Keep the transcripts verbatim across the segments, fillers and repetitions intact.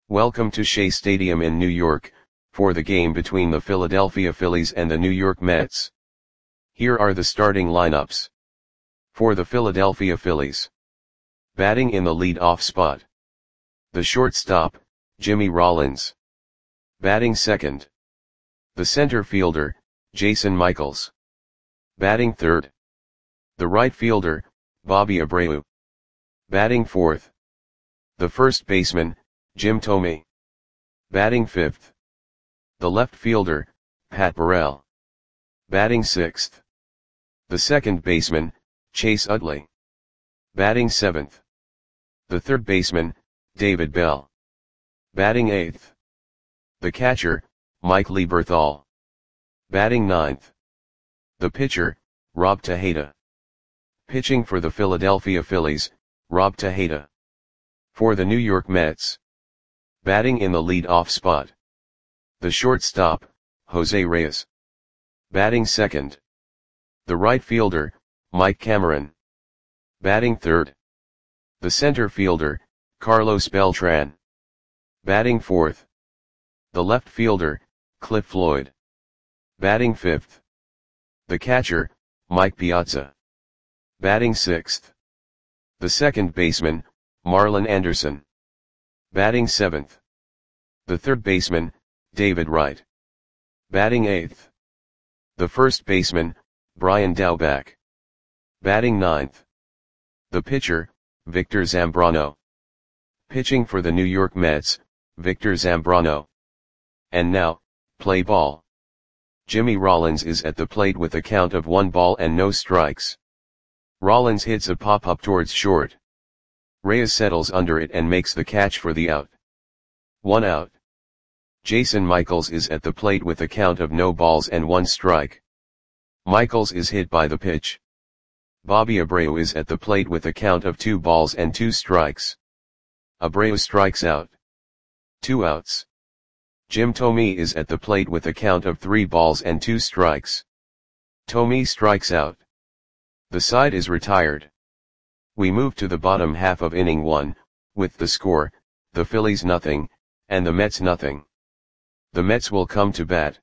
Welcome to Shea Stadium in New York, for the game between the Philadelphia Phillies and the New York Mets. Here are the starting lineups. For the Philadelphia Phillies. Batting in the lead-off spot. The shortstop, Jimmy Rollins. Batting second. The center fielder, Jason Michaels. Batting third. The right fielder, Bobby Abreu. Batting fourth. The first baseman, Jim Thome. Batting fifth. The left fielder, Pat Burrell. Batting sixth. The second baseman, Chase Utley. Batting seventh. The third baseman, David Bell. Batting eighth. The catcher, Mike Lieberthal. Batting ninth. The pitcher, Rob Tejada. Pitching for the Philadelphia Phillies, Rob Tejada. For the New York Mets. Batting in the lead-off spot. The shortstop, Jose Reyes. Batting second. The right fielder, Mike Cameron. Batting third. The center fielder, Carlos Beltran. Batting fourth. The left fielder, Cliff Floyd. Batting fifth. The catcher, Mike Piazza. Batting sixth. The second baseman, Marlon Anderson. Batting seventh. The third baseman, David Wright. Batting eighth. The first baseman, Brian Daubach. Batting ninth. The pitcher, Victor Zambrano. Pitching for the New York Mets, Victor Zambrano. And now, play ball. Jimmy Rollins is at the plate with a count of one ball and no strikes. Rollins hits a pop-up towards short. Reyes settles under it and makes the catch for the out. One out. Jason Michaels is at the plate with a count of no balls and one strike. Michaels is hit by the pitch. Bobby Abreu is at the plate with a count of two balls and two strikes. Abreu strikes out. Two outs. Jim Thome is at the plate with a count of three balls and two strikes. Thome strikes out. The side is retired. We move to the bottom half of inning one, with the score, the Phillies nothing, and the Mets nothing. The Mets will come to bat.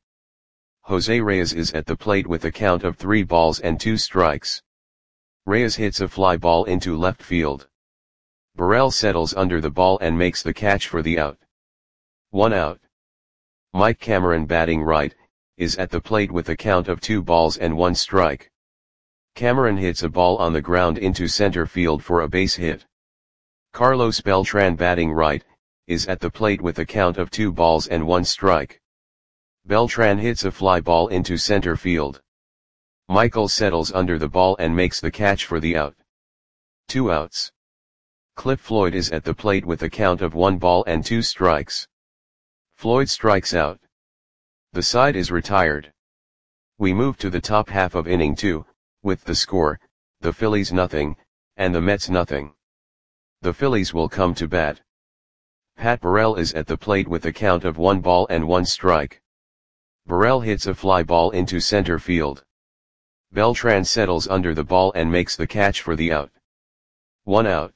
Jose Reyes is at the plate with a count of three balls and two strikes. Reyes hits a fly ball into left field. Burrell settles under the ball and makes the catch for the out. One out. Mike Cameron, batting right, is at the plate with a count of two balls and one strike. Cameron hits a ball on the ground into center field for a base hit. Carlos Beltran, batting right, is at the plate with a count of two balls and one strike. Beltran hits a fly ball into center field. Michaels settles under the ball and makes the catch for the out. Two outs. Cliff Floyd is at the plate with a count of one ball and two strikes. Floyd strikes out. The side is retired. We move to the top half of inning two, with the score, the Phillies nothing, and the Mets nothing. The Phillies will come to bat. Pat Burrell is at the plate with a count of one ball and one strike. Burrell hits a fly ball into center field. Beltran settles under the ball and makes the catch for the out. One out.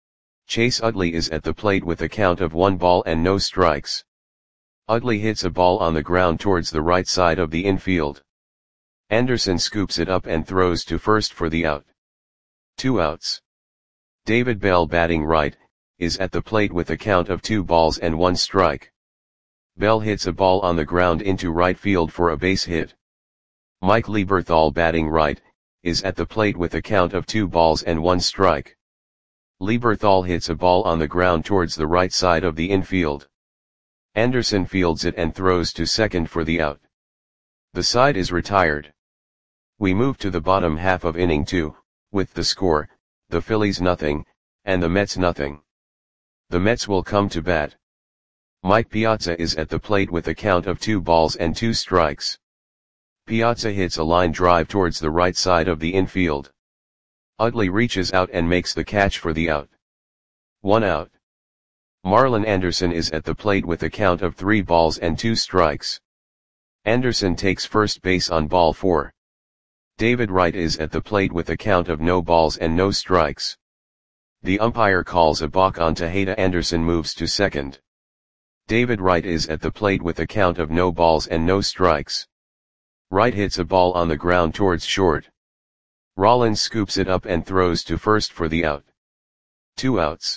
Chase Utley is at the plate with a count of one ball and no strikes. Utley hits a ball on the ground towards the right side of the infield. Anderson scoops it up and throws to first for the out. Two outs. David Bell, batting right, is at the plate with a count of two balls and one strike. Bell hits a ball on the ground into right field for a base hit. Mike Lieberthal, batting right, is at the plate with a count of two balls and one strike. Lieberthal hits a ball on the ground towards the right side of the infield. Anderson fields it and throws to second for the out. The side is retired. We move to the bottom half of inning two, with the score, the Phillies nothing, and the Mets nothing. The Mets will come to bat. Mike Piazza is at the plate with a count of two balls and two strikes. Piazza hits a line drive towards the right side of the infield. Utley reaches out and makes the catch for the out. One out. Marlon Anderson is at the plate with a count of three balls and two strikes. Anderson takes first base on ball four. David Wright is at the plate with a count of no balls and no strikes. The umpire calls a balk on Tejada. Anderson moves to second. David Wright is at the plate with a count of no balls and no strikes. Wright hits a ball on the ground towards short. Rollins scoops it up and throws to first for the out. Two outs.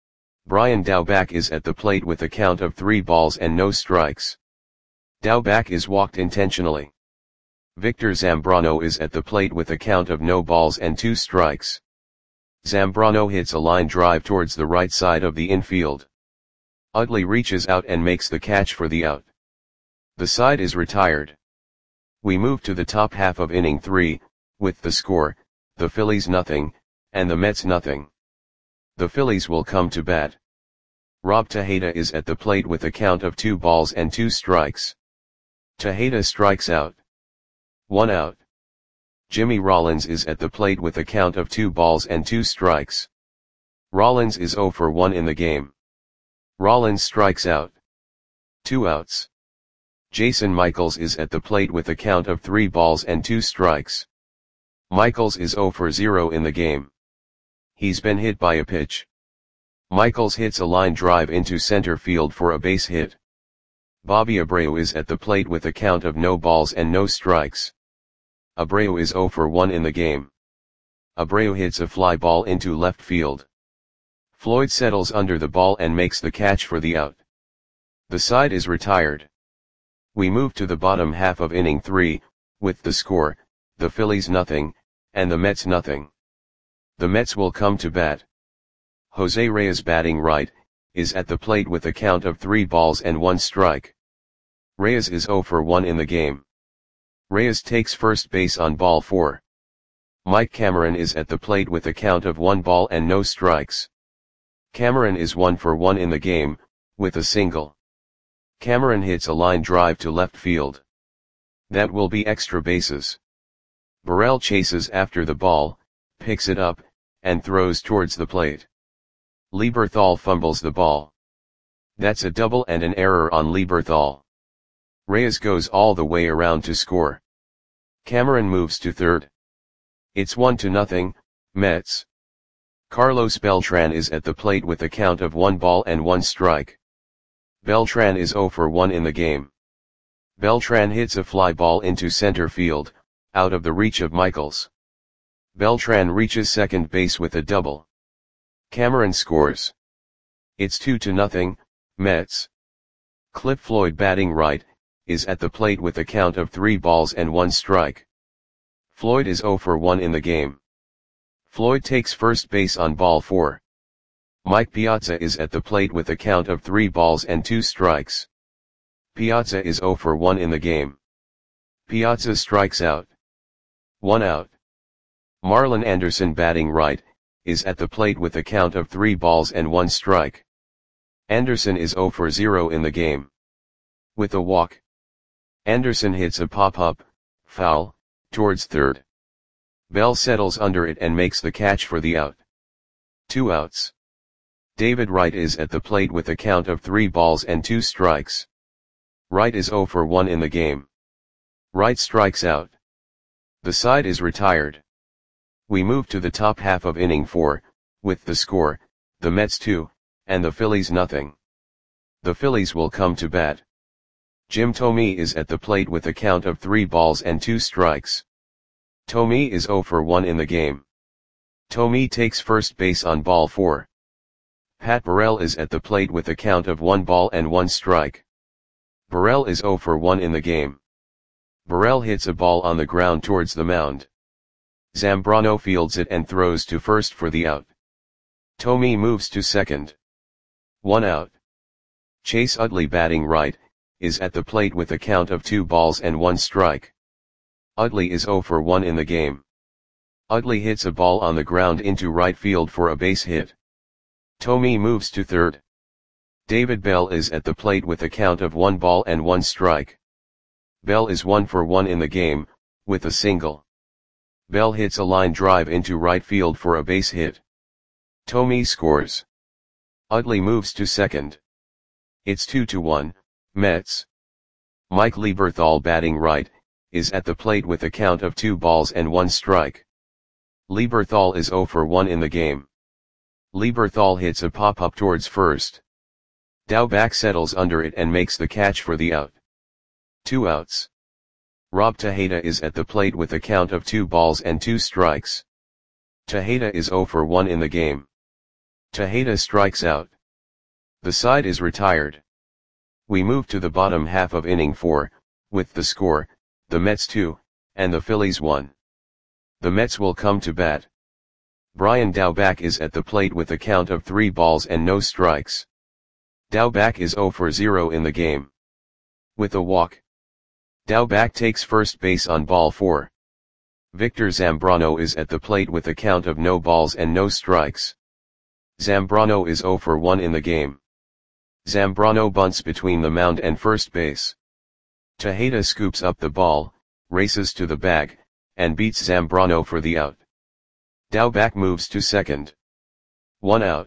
Brian Daubach is at the plate with a count of three balls and no strikes. Daubach is walked intentionally. Victor Zambrano is at the plate with a count of no balls and two strikes. Zambrano hits a line drive towards the right side of the infield. Utley reaches out and makes the catch for the out. The side is retired. We move to the top half of inning three, with the score, the Phillies nothing, and the Mets nothing. The Phillies will come to bat. Rob Tejeda is at the plate with a count of two balls and two strikes. Tejeda strikes out. One out. Jimmy Rollins is at the plate with a count of two balls and two strikes. Rollins is oh for one in the game. Rollins strikes out. Two outs. Jason Michaels is at the plate with a count of three balls and two strikes. Michaels is oh for zero in the game. He's been hit by a pitch. Michaels hits a line drive into center field for a base hit. Bobby Abreu is at the plate with a count of no balls and no strikes. Abreu is oh for one in the game. Abreu hits a fly ball into left field. Floyd settles under the ball and makes the catch for the out. The side is retired. We move to the bottom half of inning three, with the score, the Phillies nothing, and the Mets nothing. The Mets will come to bat. Jose Reyes batting right, is at the plate with a count of three balls and one strike. Reyes is oh for one in the game. Reyes takes first base on ball four. Mike Cameron is at the plate with a count of one ball and no strikes. Cameron is one for one in the game, with a single. Cameron hits a line drive to left field. That will be extra bases. Burrell chases after the ball, picks it up, and throws towards the plate. Lieberthal fumbles the ball. That's a double and an error on Lieberthal. Reyes goes all the way around to score. Cameron moves to third. It's one to nothing, Mets. Carlos Beltran is at the plate with a count of one ball and one strike. Beltran is oh for one in the game. Beltran hits a fly ball into center field, out of the reach of Michaels. Beltran reaches second base with a double. Cameron scores. It's two to nothing, Mets. Cliff Floyd batting right, is at the plate with a count of three balls and one strike. Floyd is oh for one in the game. Floyd takes first base on ball four. Mike Piazza is at the plate with a count of three balls and two strikes. Piazza is oh for one in the game. Piazza strikes out. One out. Marlon Anderson batting right, is at the plate with a count of three balls and one strike. Anderson is oh for zero in the game. With a walk. Anderson hits a pop-up, foul, towards third. Bell settles under it and makes the catch for the out. Two outs. David Wright is at the plate with a count of three balls and two strikes. Wright is oh for one in the game. Wright strikes out. The side is retired. We move to the top half of inning four, with the score, the Mets two, and the Phillies nothing. The Phillies will come to bat. Jim Thome is at the plate with a count of three balls and two strikes. Thome is oh for one in the game. Thome takes first base on ball four. Pat Burrell is at the plate with a count of one ball and one strike. Burrell is oh for one in the game. Burrell hits a ball on the ground towards the mound. Zambrano fields it and throws to first for the out. Thome moves to second. One out. Chase Utley batting right, is at the plate with a count of two balls and one strike. Utley is oh for one in the game. Utley hits a ball on the ground into right field for a base hit. Thome moves to third. David Bell is at the plate with a count of one ball and one strike. Bell is one for one in the game, with a single. Bell hits a line drive into right field for a base hit. Thome scores. Utley moves to second. It's two to one, Mets. Mike Lieberthal batting right, is at the plate with a count of two balls and one strike. Lieberthal is oh for one in the game. Lieberthal hits a pop-up towards first. Daubach settles under it and makes the catch for the out. Two outs. Rob Tejeda is at the plate with a count of two balls and two strikes. Tejeda is zero for one in the game. Tejeda strikes out. The side is retired. We move to the bottom half of inning four, with the score, the Mets two, and the Phillies one. The Mets will come to bat. Brian Daubach is at the plate with a count of three balls and no strikes. Daubach is zero for zero in the game. With a walk. Daubach takes first base on ball four. Victor Zambrano is at the plate with a count of no balls and no strikes. Zambrano is zero for one in the game. Zambrano bunts between the mound and first base. Tejeda scoops up the ball, races to the bag, and beats Zambrano for the out. Daubach moves to second. One out.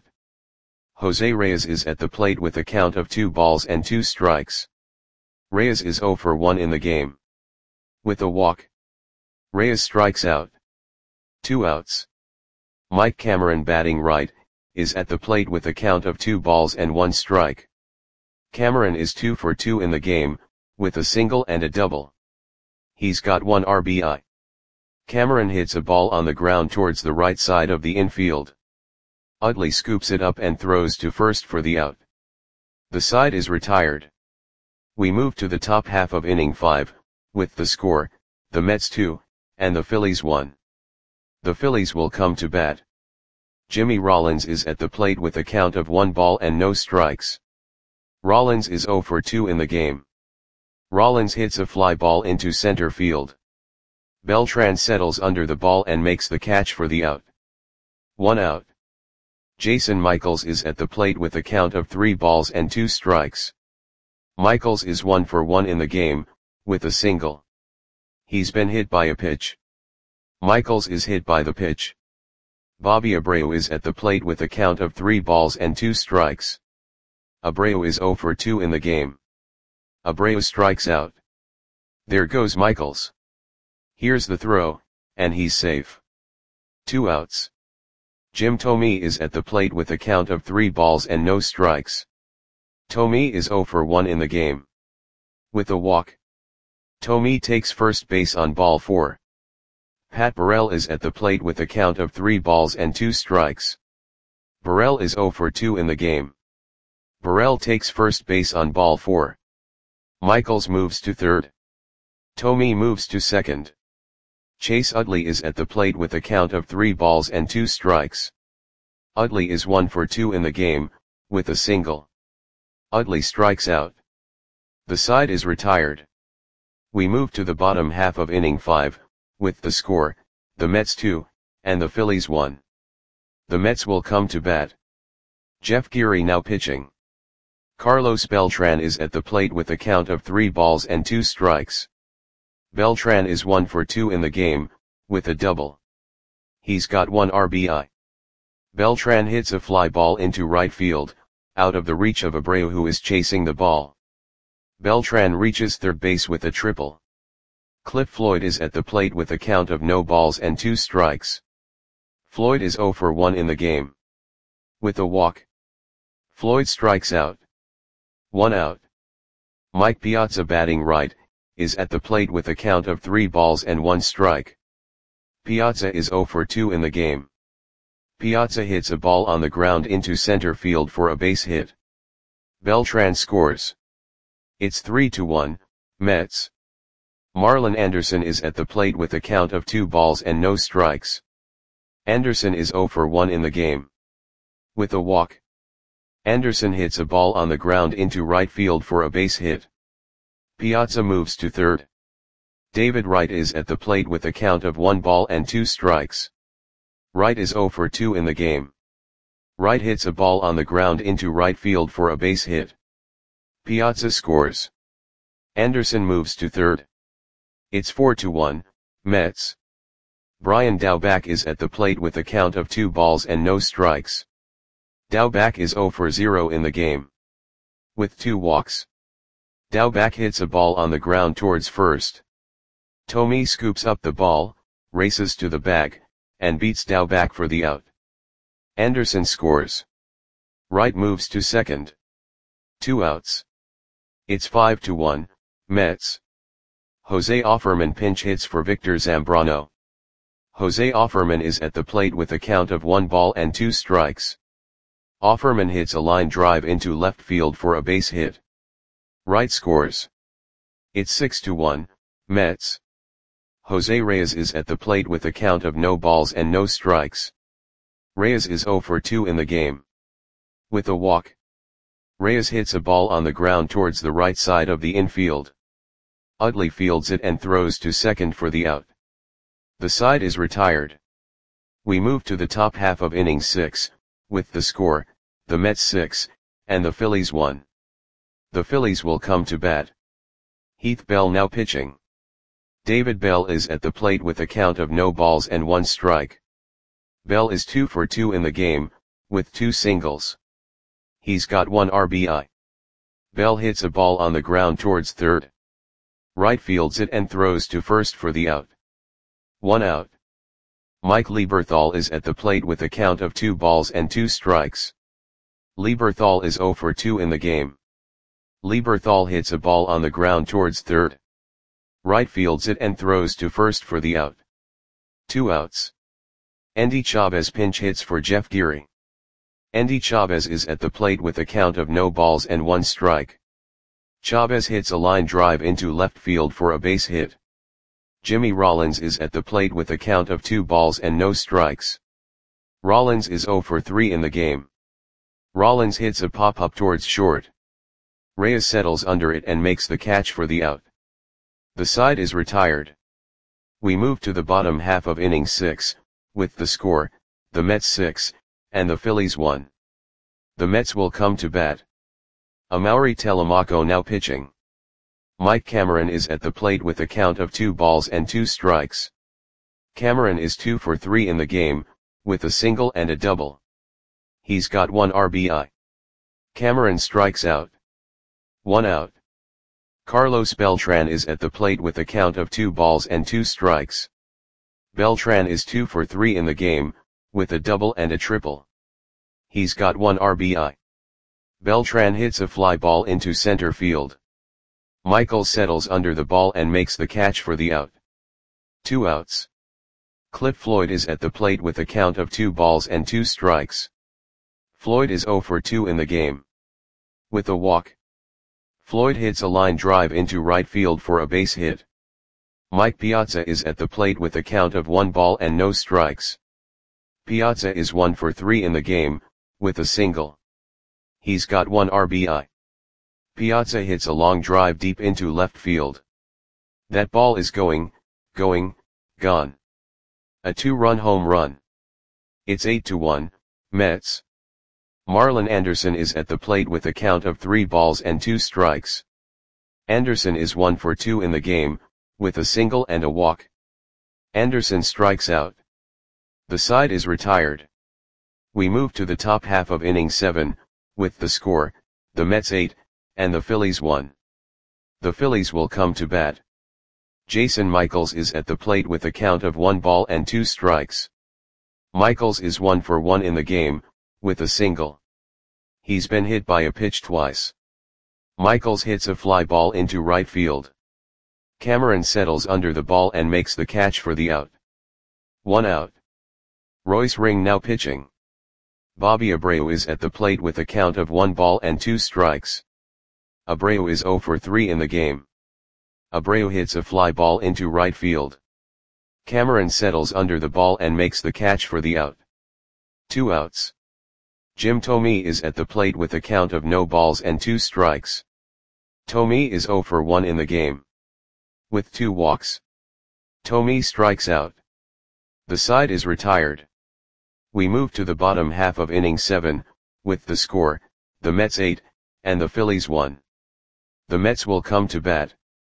Jose Reyes is at the plate with a count of two balls and two strikes. Reyes is zero for one in the game. With a walk. Reyes strikes out. Two outs. Mike Cameron, batting right, is at the plate with a count of two balls and one strike. Cameron is two for two in the game, with a single and a double. He's got one R B I. Cameron hits a ball on the ground towards the right side of the infield. Utley scoops it up and throws to first for the out. The side is retired. We move to the top half of inning five, with the score, the Mets two, and the Phillies one. The Phillies will come to bat. Jimmy Rollins is at the plate with a count of one ball and no strikes. Rollins is zero for two in the game. Rollins hits a fly ball into center field. Beltran settles under the ball and makes the catch for the out. One out. Jason Michaels is at the plate with a count of three balls and two strikes. Michaels is one for one in the game, with a single. He's been hit by a pitch. Michaels is hit by the pitch. Bobby Abreu is at the plate with a count of three balls and two strikes. Abreu is zero for two in the game. Abreu strikes out. There goes Michaels. Here's the throw, and he's safe. Two outs. Jim Thome is at the plate with a count of three balls and no strikes. Thome is zero for one in the game. With a walk. Thome takes first base on ball four. Pat Burrell is at the plate with a count of three balls and two strikes. Burrell is zero for two in the game. Burrell takes first base on ball four. Michaels moves to third. Thome moves to second. Chase Utley is at the plate with a count of three balls and two strikes. Utley is one for two in the game, with a single. Utley strikes out. The side is retired. We move to the bottom half of inning five, with the score, the Mets two, and the Phillies one. The Mets will come to bat. Jeff Geary now pitching. Carlos Beltran is at the plate with a count of three balls and two strikes. Beltran is one for two in the game, with a double. He's got one R B I. Beltran hits a fly ball into right field, out of the reach of Abreu, who is chasing the ball. Beltran reaches third base with a triple. Cliff Floyd is at the plate with a count of no balls and two strikes. Floyd is zero for one in the game. With a walk. Floyd strikes out. One out. Mike Piazza, batting right, is at the plate with a count of three balls and one strike. Piazza is zero for two in the game. Piazza hits a ball on the ground into center field for a base hit. Beltran scores. It's three to one, Mets. Marlon Anderson is at the plate with a count of two balls and no strikes. Anderson is zero for one in the game. With a walk. Anderson hits a ball on the ground into right field for a base hit. Piazza moves to third. David Wright is at the plate with a count of one ball and two strikes. Wright is zero for two in the game. Wright hits a ball on the ground into right field for a base hit. Piazza scores. Anderson moves to third. It's four to one, Mets. Brian Daubach is at the plate with a count of two balls and no strikes. Daubach is zero for zero in the game. With two walks. Daubach hits a ball on the ground towards first. Thome scoops up the ball, races to the bag, and beats Daubach for the out. Anderson scores. Wright moves to second. Two outs. It's five to one, Mets. Jose Offerman pinch hits for Victor Zambrano. Jose Offerman is at the plate with a count of one ball and two strikes. Offerman hits a line drive into left field for a base hit. Wright scores. It's six to one, Mets. Jose Reyes is at the plate with a count of no balls and no strikes. Reyes is oh for two in the game. With a walk. Reyes hits a ball on the ground towards the right side of the infield. Utley fields it and throws to second for the out. The side is retired. We move to the top half of inning six, with the score, the Mets six, and the Phillies one. The Phillies will come to bat. Heath Bell now pitching. David Bell is at the plate with a count of no balls and one strike. Bell is two for two in the game, with two singles. He's got one R B I. Bell hits a ball on the ground towards third. Wright fields it and throws to first for the out. One out. Mike Lieberthal is at the plate with a count of two balls and two strikes. Lieberthal is oh for two in the game. Lieberthal hits a ball on the ground towards third. Wright fields it and throws to first for the out. Two outs. Endy Chavez pinch hits for Jeff Geary. Endy Chavez is at the plate with a count of no balls and one strike. Chavez hits a line drive into left field for a base hit. Jimmy Rollins is at the plate with a count of two balls and no strikes. Rollins is oh for three in the game. Rollins hits a pop-up towards short. Reyes settles under it and makes the catch for the out. The side is retired. We move to the bottom half of inning six, with the score, the Mets six, and the Phillies one. The Mets will come to bat. Amaury Telemaco now pitching. Mike Cameron is at the plate with a count of two balls and two strikes. Cameron is two for three in the game, with a single and a double. He's got one R B I. Cameron strikes out. One out. Carlos Beltran is at the plate with a count of two balls and two strikes. Beltran is two for three in the game, with a double and a triple. He's got one R B I. Beltran hits a fly ball into center field. Michael settles under the ball and makes the catch for the out. Two outs. Cliff Floyd is at the plate with a count of two balls and two strikes. Floyd is oh for two in the game. With a walk. Floyd hits a line drive into right field for a base hit. Mike Piazza is at the plate with a count of one ball and no strikes. Piazza is one for three in the game, with a single. He's got one R B I. Piazza hits a long drive deep into left field. That ball is going, going, gone. A two-run home run. It's eight to one, Mets. Marlon Anderson is at the plate with a count of three balls and two strikes. Anderson is one for two in the game, with a single and a walk. Anderson strikes out. The side is retired. We move to the top half of inning seven, with the score, the Mets eight, and the Phillies one. The Phillies will come to bat. Jason Michaels is at the plate with a count of one ball and two strikes. Michaels is one for one in the game, with a single. He's been hit by a pitch twice. Michaels hits a fly ball into right field. Cameron settles under the ball and makes the catch for the out. One out. Royce Ring now pitching. Bobby Abreu is at the plate with a count of one ball and two strikes. Abreu is oh for three in the game. Abreu hits a fly ball into right field. Cameron settles under the ball and makes the catch for the out. Two outs. Jim Thome is at the plate with a count of no balls and two strikes. Thome is oh for one in the game. With two walks. Thome strikes out. The side is retired. We move to the bottom half of inning seven, with the score, the Mets eight, and the Phillies one. The Mets will come to bat.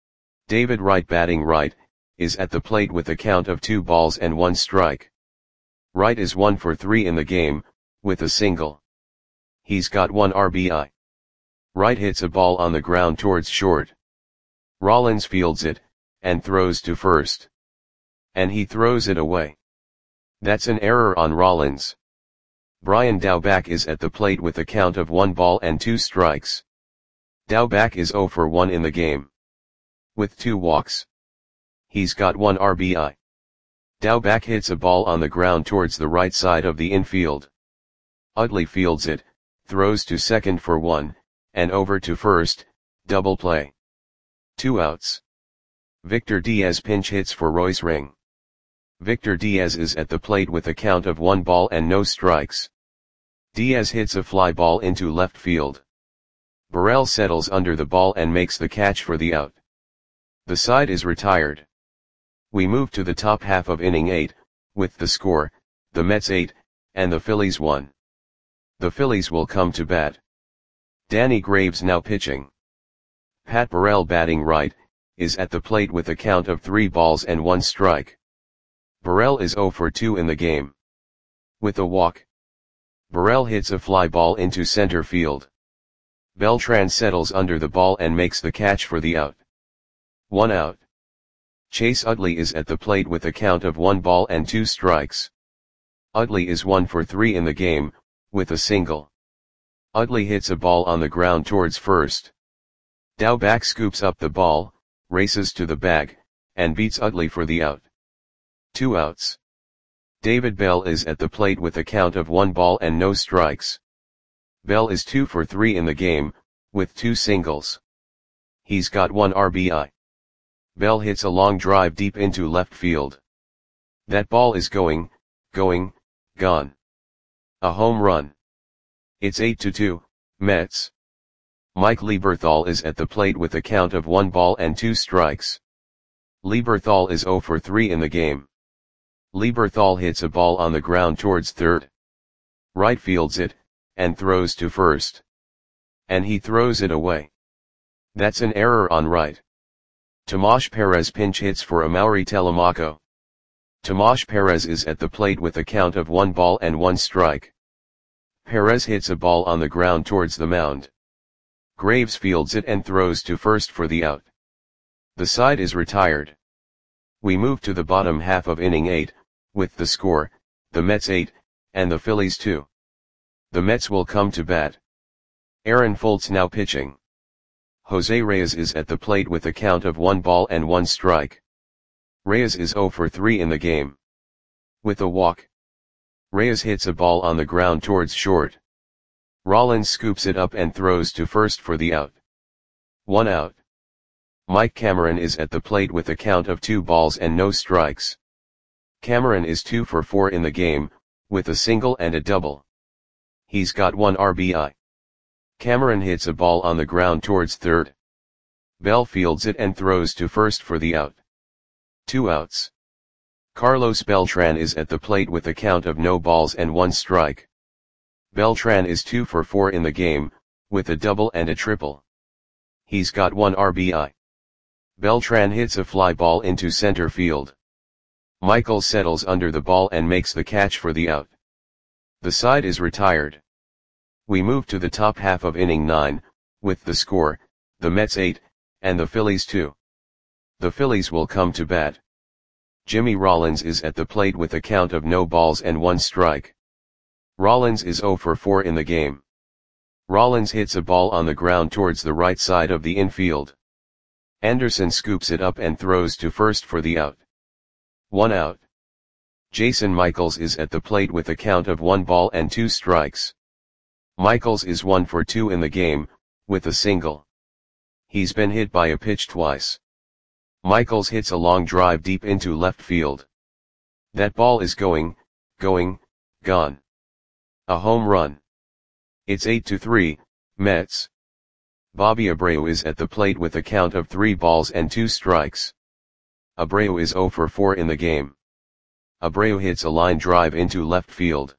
David Wright batting right, is at the plate with a count of two balls and one strike. Wright is one for three in the game, with a single. He's got one R B I. Wright hits a ball on the ground towards short. Rollins fields it, and throws to first. And he throws it away. That's an error on Rollins. Brian Daubach is at the plate with a count of one ball and two strikes. Daubach is zero for one in the game. With two walks. He's got one R B I. Daubach hits a ball on the ground towards the right side of the infield. Utley fields it, throws to second for one, and over to first, double play. Two outs. Victor Diaz pinch hits for Royce Ring. Victor Diaz is at the plate with a count of one ball and no strikes. Diaz hits a fly ball into left field. Burrell settles under the ball and makes the catch for the out. The side is retired. We move to the top half of inning eight, with the score, the Mets eight, and the Phillies one. The Phillies will come to bat. Danny Graves now pitching. Pat Burrell batting right, is at the plate with a count of three balls and one strike. Burrell is zero for two in the game. With a walk. Burrell hits a fly ball into center field. Beltran settles under the ball and makes the catch for the out. One out. Chase Utley is at the plate with a count of one ball and two strikes. Utley is one for three in the game, with a single. Utley hits a ball on the ground towards first. Daubach scoops up the ball, races to the bag, and beats Utley for the out. Two outs. David Bell is at the plate with a count of one ball and no strikes. Bell is two for three in the game, with two singles. He's got one R B I. Bell hits a long drive deep into left field. That ball is going, going, gone. A home run. It's eight to two, Mets. Mike Lieberthal is at the plate with a count of one ball and two strikes. Lieberthal is zero for three in the game. Lieberthal hits a ball on the ground towards third. Right fields it, and throws to first. And he throws it away. That's an error on right. Tomas Perez pinch hits for Amaury Telemaco. Tomas Perez is at the plate with a count of one ball and one strike. Perez hits a ball on the ground towards the mound. Graves fields it and throws to first for the out. The side is retired. We move to the bottom half of inning eight, with the score, the Mets eight, and the Phillies two. The Mets will come to bat. Aaron Foltz now pitching. Jose Reyes is at the plate with a count of one ball and one strike. Reyes is zero for three in the game. With a walk. Reyes hits a ball on the ground towards short. Rollins scoops it up and throws to first for the out. One out. Mike Cameron is at the plate with a count of two balls and no strikes. Cameron is two for four in the game, with a single and a double. He's got one R B I. Cameron hits a ball on the ground towards third. Bell fields it and throws to first for the out. Two outs. Carlos Beltran is at the plate with a count of no balls and one strike. Beltran is two for four in the game, with a double and a triple. He's got one R B I. Beltran hits a fly ball into center field. Michael settles under the ball and makes the catch for the out. The side is retired. We move to the top half of inning nine, with the score, the Mets eight, and the Phillies two. The Phillies will come to bat. Jimmy Rollins is at the plate with a count of no balls and one strike. Rollins is zero for four in the game. Rollins hits a ball on the ground towards the right side of the infield. Anderson scoops it up and throws to first for the out. One out. Jason Michaels is at the plate with a count of one ball and two strikes. Michaels is one for two in the game, with a single. He's been hit by a pitch twice. Michaels hits a long drive deep into left field. That ball is going, going, gone. A home run. It's eight to three, Mets. Bobby Abreu is at the plate with a count of three balls and two strikes. Abreu is zero for four in the game. Abreu hits a line drive into left field.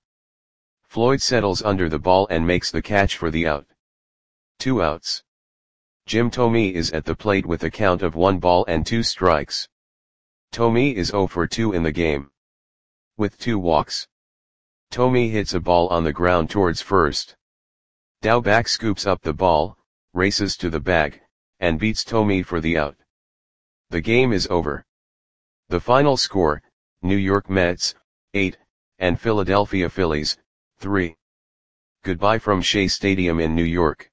Floyd settles under the ball and makes the catch for the out. Two outs. Jim Thome is at the plate with a count of one ball and two strikes. Thome is zero for two in the game. With two walks. Thome hits a ball on the ground towards first. Daubach scoops up the ball, races to the bag, and beats Thome for the out. The game is over. The final score, New York Mets, eight, and Philadelphia Phillies, three. Goodbye from Shea Stadium in New York.